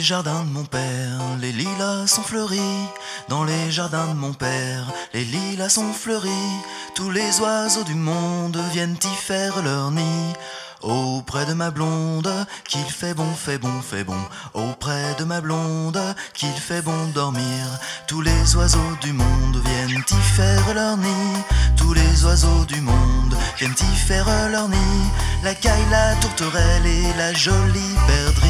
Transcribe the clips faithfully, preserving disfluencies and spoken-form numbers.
jardins de mon père, les lilas sont fleuris. Dans les jardins de mon père, les lilas sont fleuris. Tous les oiseaux du monde viennent y faire leur nid. Auprès de ma blonde, qu'il fait bon, fait bon, fait bon. Auprès de ma blonde, qu'il fait bon dormir. Tous les oiseaux du monde viennent y faire leur nid. Tous les oiseaux du monde viennent y faire leur nid. La caille, la tourterelle et la jolie perdrix.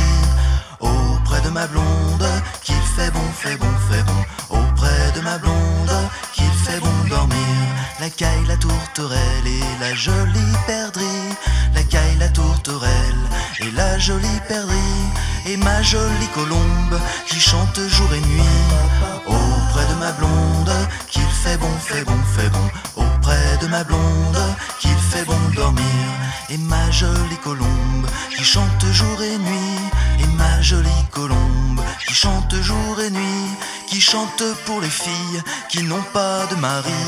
Auprès de ma blonde, qu'il fait bon, fait bon, fait bon. Auprès de ma blonde, qu'il fait bon dormir. La caille, la tourterelle et la jolie perdrix. La caille, la tourterelle et la jolie perdrix. Et ma jolie colombe qui chante jour et nuit. Auprès de ma blonde, qu'il fait bon, fait bon, fait bon. Auprès de ma blonde, qu'il fait bon dormir. Et ma jolie colombe qui chante jour et nuit. Et ma jolie colombe qui chante jour et nuit. Qui chante pour les filles qui n'ont pas de mari.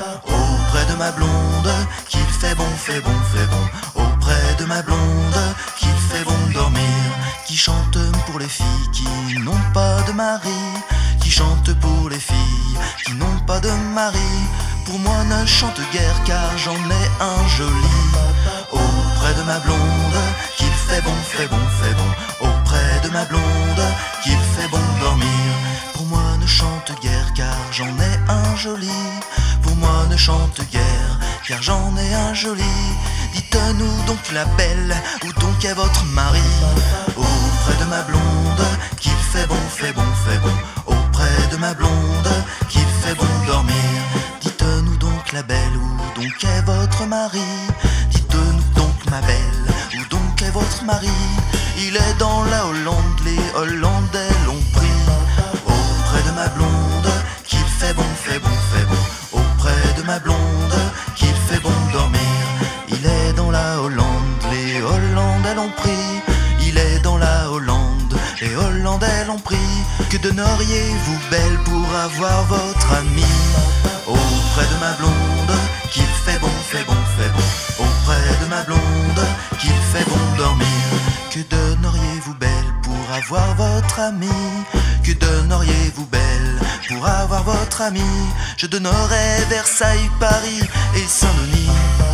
Auprès de ma blonde, qu'il fait bon, fait bon, fait bon. Auprès de ma blonde, qu'il fait bon dormir. Qui chante pour les filles qui n'ont pas de mari. Qui chante pour les filles qui n'ont pas de mari. Pour moi ne chante guère car j'en ai un joli. Auprès de ma blonde, qu'il fait bon, fait bon, fait bon. Auprès de ma blonde, qu'il fait bon dormir. Pour moi ne chante guère car j'en ai un joli. Pour moi ne chante guère car j'en ai un joli. Dites-nous donc la belle, où donc est votre mari? Auprès de ma blonde, qu'il fait bon, fait bon, fait bon. Auprès de ma blonde, qu'il fait bon dormir. Dites-nous donc la belle, où donc est votre mari? Dites-nous donc ma belle, où donc est votre mari? Il est dans la Hollande, les Hollandais l'ont pris. Auprès de ma blonde, qu'il fait bon, fait bon, fait bon. Auprès de ma blonde, qu'il fait bon dormir. Il est dans la Hollande, les Hollandais l'ont pris. Il est dans la Hollande, les Hollandais l'ont pris. Que donneriez-vous belle pour avoir votre ami? Auprès de ma blonde, qu'il fait bon, fait bon, fait bon. Auprès de ma blonde, qu'il fait bon dormir. Que donneriez-vous belle pour avoir votre ami? Que donneriez-vous belle pour avoir votre ami? Je donnerais Versailles, Paris et Saint-Denis.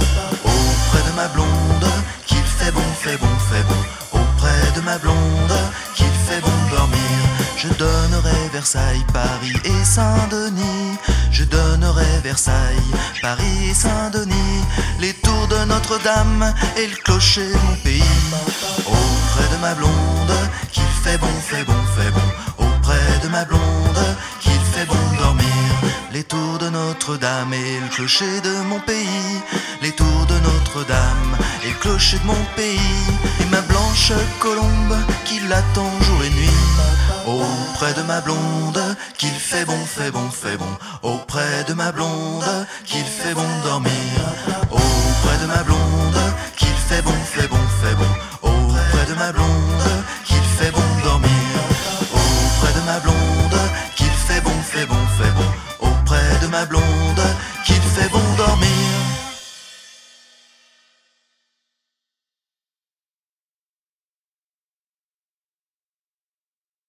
Auprès de ma blonde, qu'il fait bon, fait bon, fait bon. Auprès de ma blonde, qu'il fait bon dormir. Je donnerai Versailles, Paris et Saint-Denis. Je donnerai Versailles, Paris et Saint-Denis. Les tours de Notre-Dame et le clocher de mon pays. Auprès de ma blonde, qu'il fait bon, fait bon, fait bon. Auprès de ma blonde, qu'il fait bon dormir. Les tours de Notre-Dame et le clocher de mon pays. Les tours de Notre-Dame et le clocher de mon pays. Et ma blanche colombe qui l'attend jour et nuit. Auprès de ma blonde, qu'il fait bon, fait bon, fait bon. Auprès de ma blonde, qu'il fait bon dormir.